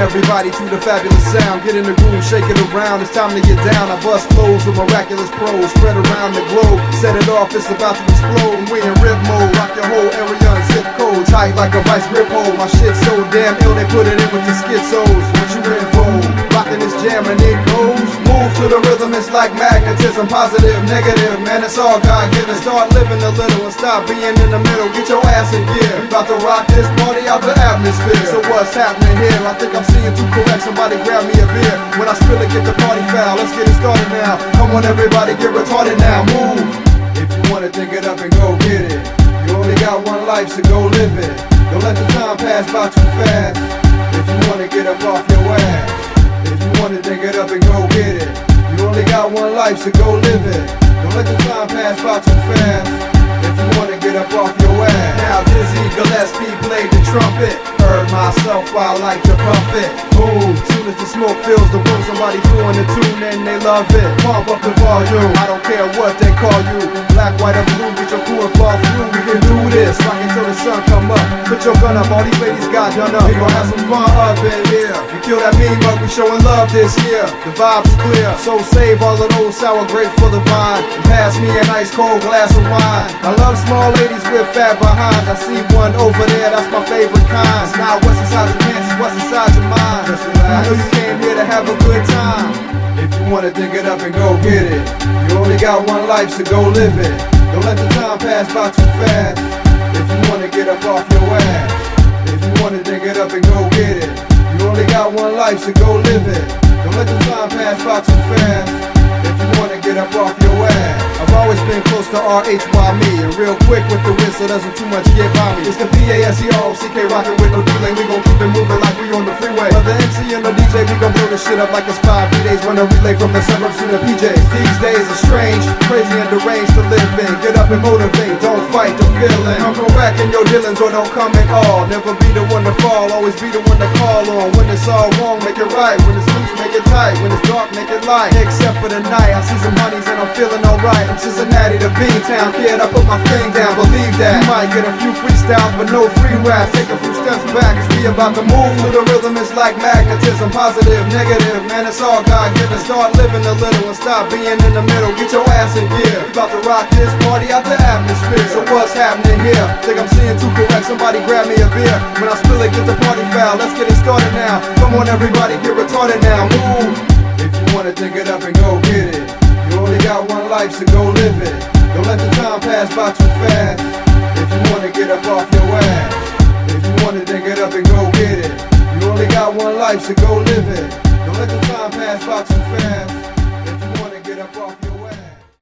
everybody to the fabulous sound. Get in the groove, shake it around. It's time to get down. I bust flows with miraculous pros. Spread around the globe. Set it off, it's about to explode. And we in rip mode. Rock your whole area and zip code. Tight like a vice grip hold. My shit's so damn ill, they put it in with the schizos. What you in for? Rockin' this jam and it goes. Move to the rhythm, it's like magnetism. Positive, negative, man, it's all God-given. Start living a little and stop being in the middle. Get your ass in gear. We about to rock this party out the atmosphere. So what's happening here? I think I'm seeing too correct. Somebody grab me a beer. When I spill it, get the party foul. Let's get it started now. Come on, everybody, get retarded now. Move. If you want it, then get up and go get it. You only got one life, so go live it. Don't let the time pass by too fast. If you want to get up off your ass. If you want it, then get up and go get it. You only got one life, so go live it. Don't let the time pass by too fast. If you want to get up off your ass. Now Dizzy Gillespie played the trumpet. Heard myself, I like to pump it. Boom, soon as the smoke fills the room, somebody doing the tune and they love it. Pump up the volume, I don't care what they call you. Black, white, or blue, get your crew and fall through. We can do this, rock until the sun come up. Put your gun up, all these ladies got done up. We gon' have some fun up in here. You kill that mean mug, we showing love this year. The vibe's clear, so save all of those sour grapes for the vine. And pass me an ice cold glass of wine. I love small ladies with fat behinds. I see one over there, that's my favorite kind. Now what's inside your pants is what's inside your mind. I know you came here to have a good time. If you want it, then get up and go get it. You only got one life, so go live it. Don't let the time pass by too fast. If you want to get up off your ass. If you want it, then get up and go get it. You only got one life, so go live it. Don't let the time pass by too fast. If you want to get up off your ass. I've always been close to RHY me. And real quick with the wrist so doesn't too much get by me. It's the PASEROCK rockin' with no delay. We gon' keep it moving like we on the freeway. But the MC and the DJ, we gon' blow this shit up like it's 5 days. Run a relay from the suburbs to the PJs. These days are strange, crazy and deranged to live in. Get up and motivate, don't fight the feeling. Come back in your dealings or don't come at all. Never be the one to fall, always be the one to call on. When it's all wrong, make it right. When it's loose, make it tight. When it's dark, make it light. Except for the night, I see some honeys and I'm feeling alright. From Cincinnati to Beantown, kid, I put my thing down, believe that. You might get a few freestyles, but no free raps. Take a few steps back, cause we about to move to the rhythm. It's like magnetism, positive, negative, man, it's all God-given. Start living a little and stop being in the middle. Get your ass in gear. We about to rock this party out the atmosphere. So what's happening here? Think I'm seeing too correct, somebody grab me a beer. When I spill it, get the party foul. Let's get it started now. Come on, everybody, get retarded now. Move. If you want it, then get up and go get it. You only got one life, so go live it. Don't let the time pass by too fast. If you want to get up off your ass. If you want it, then get up and go get it. You only got one life, so go live it. Don't let the time pass by too fast. If you want to get up off your ass.